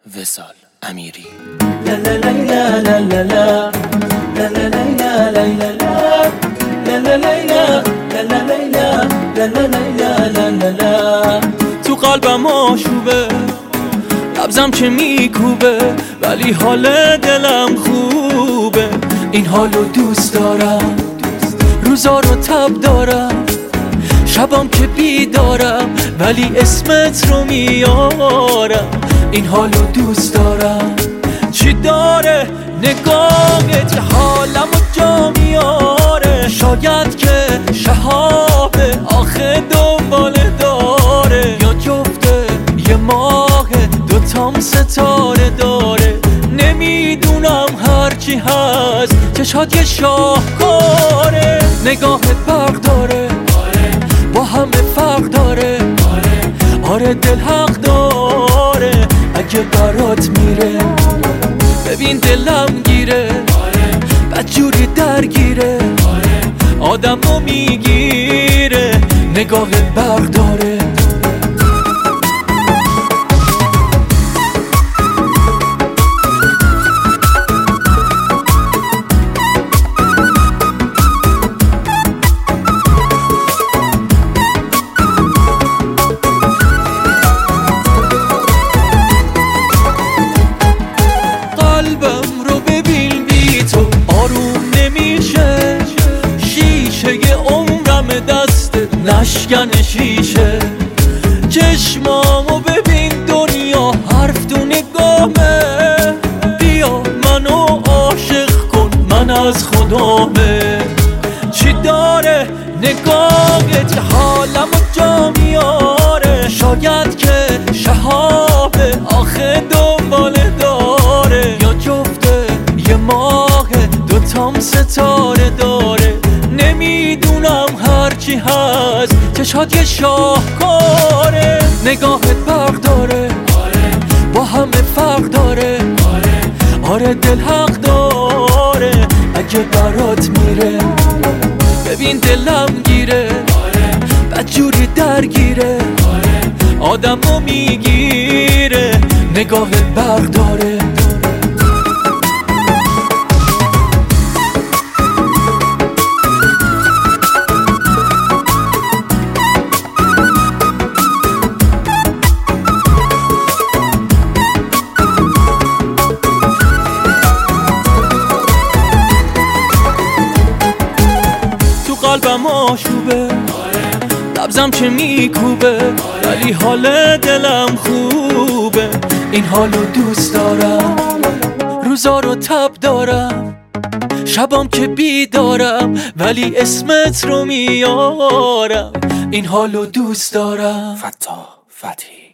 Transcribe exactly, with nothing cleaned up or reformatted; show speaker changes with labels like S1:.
S1: وصال امیری.
S2: تو قلبم آشوبه، نبضم که میکوبه، ولی حال دلم خوبه. این حالو دوست دارم، روزا رو تب دارم، شبام که بیدارم، ولی اسمت رو میارم. این حالو دوست دارم، چی داره نگاهت که حالمو جا میاره. شاید که شهابه آخه دنباله داره، یا جفته یه ماه دوتام ستاره داره. نمیدونم هرچی هست چشات یه شاهکاره. نگاهت برق داره، با همه فرق داره. آره دل حق داره، اگه برات میره ببین دلم گیره. بدجوری درگیره، آدمو میگیره. نگاهت برق داره. قلبم رو ببین بی تو آروم نمیشه. شیشه ی عمرم دستت نشکن شیشه. چشمامو ببین دنیا حرف تو نگامه. بیا منو عاشق کن من از خدامه. چی داره نگاهت که حالمو جا میاره. شاید که شهابه آخه دنباله داره، یا جفته یه ماه دوتام ستاره داره. نمیدونم هرچی هست چشات یه شاهکاره. نگاهت برق داره، با همه فرق داره. آره دل حق داره، اگه برات میره ببین دلم گیره. بدجوری درگیره، آدمو میگیره. نگاهت برق داره. تو قلبم آشوبه، نبضم که میکوبه، ولی حال دلم خوبه. این حالو دوست دارم، روزا رو تب دارم، شبام که بیدارم، ولی اسمت رو میارم. این حالو دوست دارم.
S1: فتاح فتحی.